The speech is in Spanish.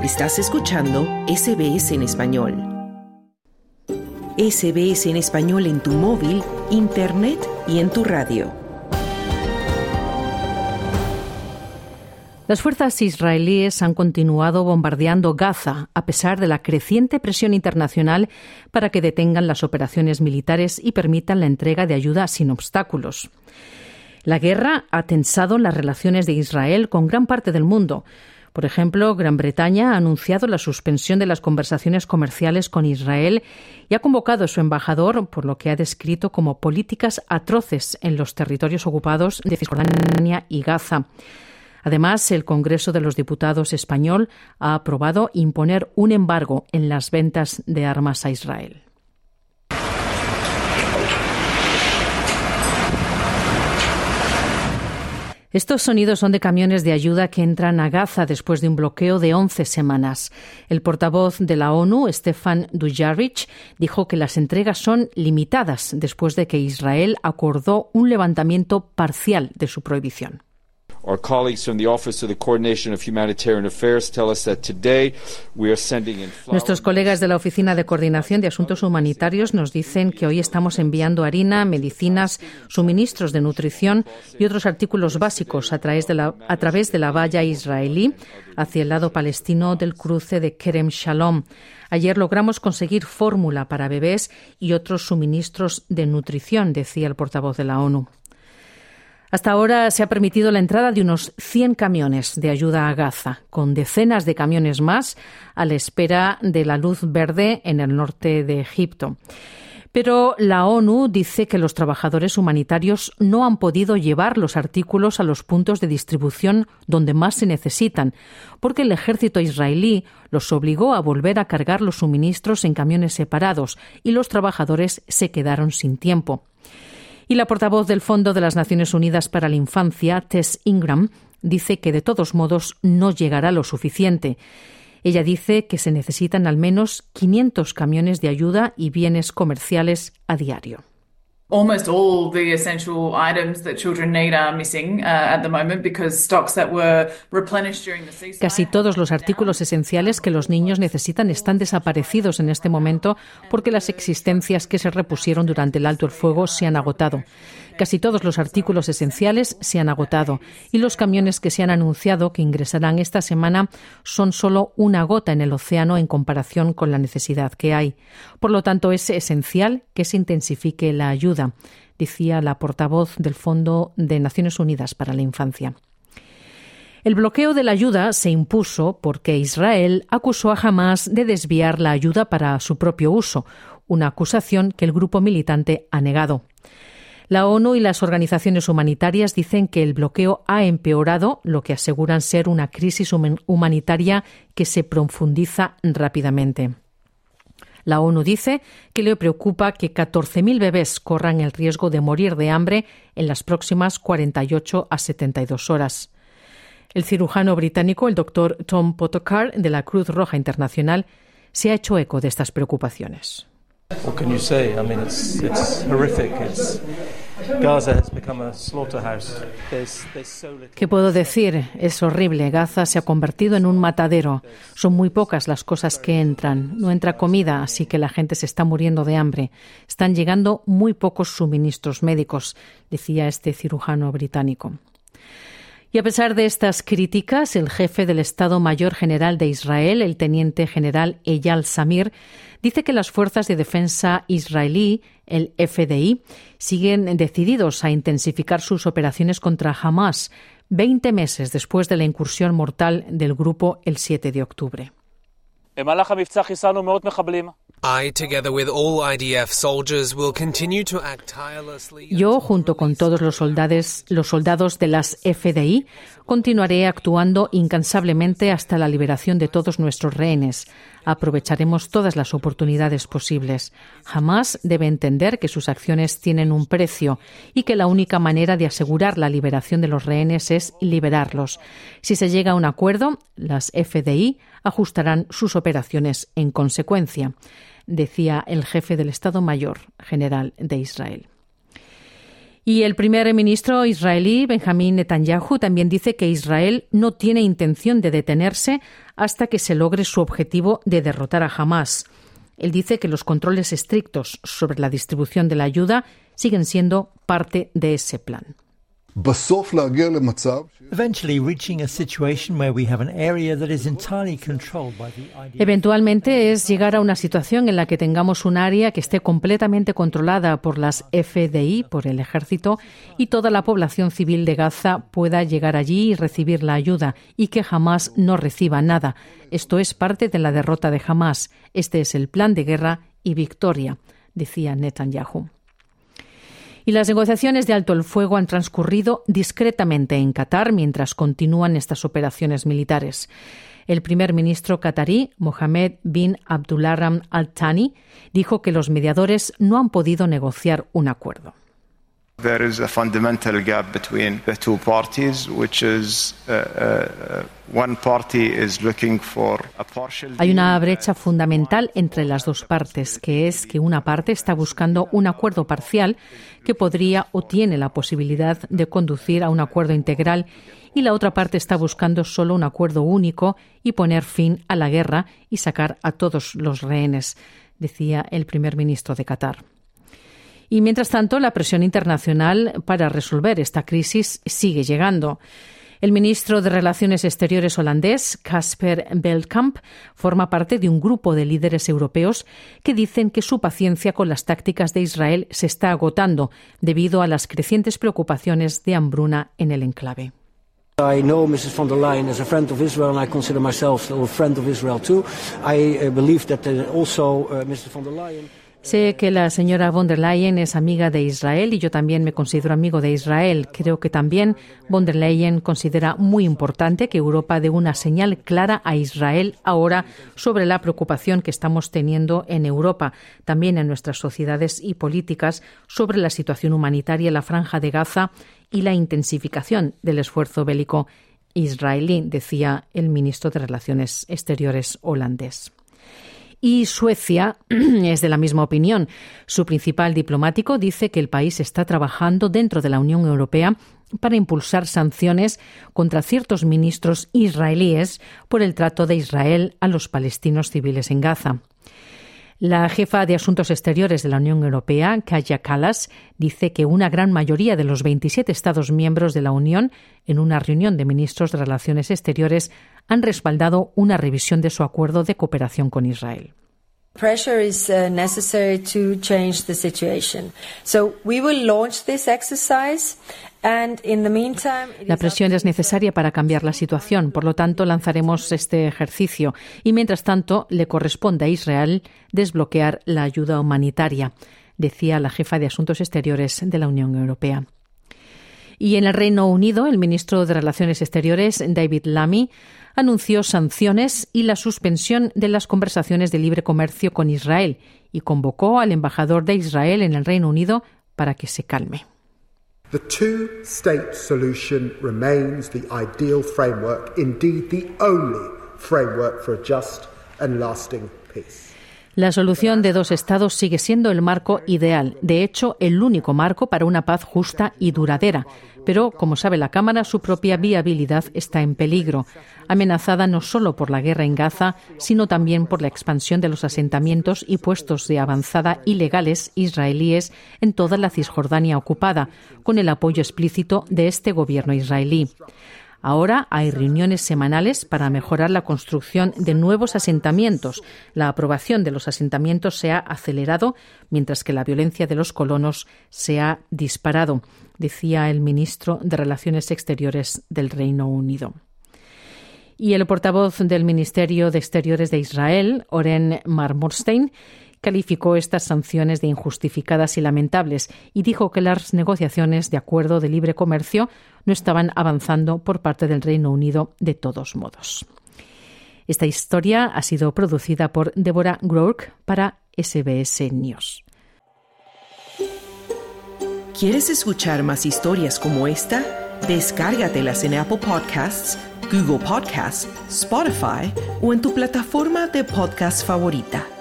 Estás escuchando SBS en español. SBS en español en tu móvil, internet y en tu radio. Las fuerzas israelíes han continuado bombardeando Gaza a pesar de la creciente presión internacional para que detengan las operaciones militares y permitan la entrega de ayuda sin obstáculos. La guerra ha tensado las relaciones de Israel con gran parte del mundo. Por ejemplo, Gran Bretaña ha anunciado la suspensión de las conversaciones comerciales con Israel y ha convocado a su embajador por lo que ha descrito como políticas atroces en los territorios ocupados de Cisjordania y Gaza. Además, el Congreso de los Diputados español ha aprobado imponer un embargo en las ventas de armas a Israel. Estos sonidos son de camiones de ayuda que entran a Gaza después de un bloqueo de 11 semanas. El portavoz de la ONU, Stefan Dujarric, dijo que las entregas son limitadas después de que Israel acordó un levantamiento parcial de su prohibición. Our colleagues from the Office of the Coordination of Humanitarian Affairs tell us that today we are sending in flour. Nuestros colegas de la Oficina de Coordinación de Asuntos Humanitarios nos dicen que hoy estamos enviando harina, medicinas, suministros de nutrición y otros artículos básicos a través de la valla israelí hacia el lado palestino del cruce de Kerem Shalom. Ayer logramos conseguir fórmula para bebés y otros suministros de nutrición, decía el portavoz de la ONU. Hasta ahora se ha permitido la entrada de unos 100 camiones de ayuda a Gaza, con decenas de camiones más a la espera de la luz verde en el norte de Egipto. Pero la ONU dice que los trabajadores humanitarios no han podido llevar los artículos a los puntos de distribución donde más se necesitan, porque el ejército israelí los obligó a volver a cargar los suministros en camiones separados y los trabajadores se quedaron sin tiempo. Y la portavoz del Fondo de las Naciones Unidas para la Infancia, Tess Ingram, dice que de todos modos no llegará lo suficiente. Ella dice que se necesitan al menos 500 camiones de ayuda y bienes comerciales a diario. Almost all the essential items that children need are missing at the moment because stocks that were replenished during the ceasefire. Casi todos los artículos esenciales que los niños necesitan están desaparecidos en este momento porque las existencias que se repusieron durante el alto el fuego se han agotado. Casi todos los artículos esenciales se han agotado y los camiones que se han anunciado que ingresarán esta semana son solo una gota en el océano en comparación con la necesidad que hay. Por lo tanto, es esencial que se intensifique la ayuda, decía la portavoz del Fondo de Naciones Unidas para la Infancia. El bloqueo de la ayuda se impuso porque Israel acusó a Hamás de desviar la ayuda para su propio uso, una acusación que el grupo militante ha negado. La ONU y las organizaciones humanitarias dicen que el bloqueo ha empeorado lo que aseguran ser una crisis humanitaria que se profundiza rápidamente. La ONU dice que le preocupa que 14.000 bebés corran el riesgo de morir de hambre en las próximas 48 a 72 horas. El cirujano británico, el doctor Tom Potokar, de la Cruz Roja Internacional, se ha hecho eco de estas preocupaciones. What can you say? I mean, it's horrific. Gaza has become a slaughterhouse. There's so little. ¿Qué puedo decir? Es horrible. Gaza se ha convertido en un matadero. Son muy pocas las cosas que entran. No entra comida, así que la gente se está muriendo de hambre. Están llegando muy pocos suministros médicos, decía este cirujano británico. Y a pesar de estas críticas, el jefe del Estado Mayor General de Israel, el teniente general Eyal Zamir, dice que las fuerzas de defensa israelí, el FDI, siguen decididos a intensificar sus operaciones contra Hamás 20 meses después de la incursión mortal del grupo el 7 de octubre. Yo, junto con todos los soldados de las FDI, continuaré actuando incansablemente hasta la liberación de todos nuestros rehenes. Aprovecharemos todas las oportunidades posibles. Hamás debe entender que sus acciones tienen un precio y que la única manera de asegurar la liberación de los rehenes es liberarlos. Si se llega a un acuerdo, las FDI ajustarán sus operaciones en consecuencia, decía el jefe del Estado Mayor General de Israel. Y el primer ministro israelí, Benjamín Netanyahu, también dice que Israel no tiene intención de detenerse hasta que se logre su objetivo de derrotar a Hamás. Él dice que los controles estrictos sobre la distribución de la ayuda siguen siendo parte de ese plan. Eventualmente es llegar a una situación en la que tengamos un área que esté completamente controlada por las FDI, por el ejército, y toda la población civil de Gaza pueda llegar allí y recibir la ayuda, y que Hamás no reciba nada. Esto es parte de la derrota de Hamás. Este es el plan de guerra y victoria, decía Netanyahu. Y las negociaciones de alto el fuego han transcurrido discretamente en Qatar mientras continúan estas operaciones militares. El primer ministro qatarí, Mohammed bin Abdulrahman Al Thani, dijo que los mediadores no han podido negociar un acuerdo. There is a fundamental gap between the two parties, which is one party is looking for a partial deal. Hay una brecha fundamental entre las dos partes, que es que una parte está buscando un acuerdo parcial que podría o tiene la posibilidad de conducir a un acuerdo integral, y la otra parte está buscando solo un acuerdo único y poner fin a la guerra y sacar a todos los rehenes, decía el primer ministro de Qatar. Y mientras tanto, la presión internacional para resolver esta crisis sigue llegando. El ministro de Relaciones Exteriores holandés, Casper Veldkamp, forma parte de un grupo de líderes europeos que dicen que su paciencia con las tácticas de Israel se está agotando debido a las crecientes preocupaciones de hambruna en el enclave. I know Mrs. von der Leyen as a friend of Israel, and I consider myself a friend of Israel too. I believe that also Mrs. von der Leyen. Sé que la señora von der Leyen es amiga de Israel y yo también me considero amigo de Israel. Creo que también von der Leyen considera muy importante que Europa dé una señal clara a Israel ahora sobre la preocupación que estamos teniendo en Europa, también en nuestras sociedades y políticas, sobre la situación humanitaria en la Franja de Gaza y la intensificación del esfuerzo bélico israelí, decía el ministro de Relaciones Exteriores holandés. Y Suecia es de la misma opinión. Su principal diplomático dice que el país está trabajando dentro de la Unión Europea para impulsar sanciones contra ciertos ministros israelíes por el trato de Israel a los palestinos civiles en Gaza. La jefa de Asuntos Exteriores de la Unión Europea, Kaja Kallas, dice que una gran mayoría de los 27 Estados miembros de la Unión, en una reunión de ministros de Relaciones Exteriores, han respaldado una revisión de su acuerdo de cooperación con Israel. Pressure is necessary to change the situation. So we will launch this exercise. La presión es necesaria para cambiar la situación, por lo tanto lanzaremos este ejercicio y mientras tanto le corresponde a Israel desbloquear la ayuda humanitaria, decía la jefa de Asuntos Exteriores de la Unión Europea. Y en el Reino Unido, el ministro de Relaciones Exteriores, David Lammy, anunció sanciones y la suspensión de las conversaciones de libre comercio con Israel y convocó al embajador de Israel en el Reino Unido para que se calme. The two-state solution remains the ideal framework, indeed the only framework for a just and lasting peace. La solución de dos estados sigue siendo el marco ideal, de hecho, el único marco para una paz justa y duradera. Pero, como sabe la Cámara, su propia viabilidad está en peligro, amenazada no solo por la guerra en Gaza, sino también por la expansión de los asentamientos y puestos de avanzada ilegales israelíes en toda la Cisjordania ocupada, con el apoyo explícito de este gobierno israelí. Ahora hay reuniones semanales para mejorar la construcción de nuevos asentamientos. La aprobación de los asentamientos se ha acelerado, mientras que la violencia de los colonos se ha disparado, decía el ministro de Relaciones Exteriores del Reino Unido. Y el portavoz del Ministerio de Exteriores de Israel, Oren Marmorstein, calificó estas sanciones de injustificadas y lamentables y dijo que las negociaciones de acuerdo de libre comercio no estaban avanzando por parte del Reino Unido de todos modos. Esta historia ha sido producida por Deborah Groark para SBS News. ¿Quieres escuchar más historias como esta? Descárgatelas en Apple Podcasts, Google Podcasts, Spotify o en tu plataforma de podcast favorita.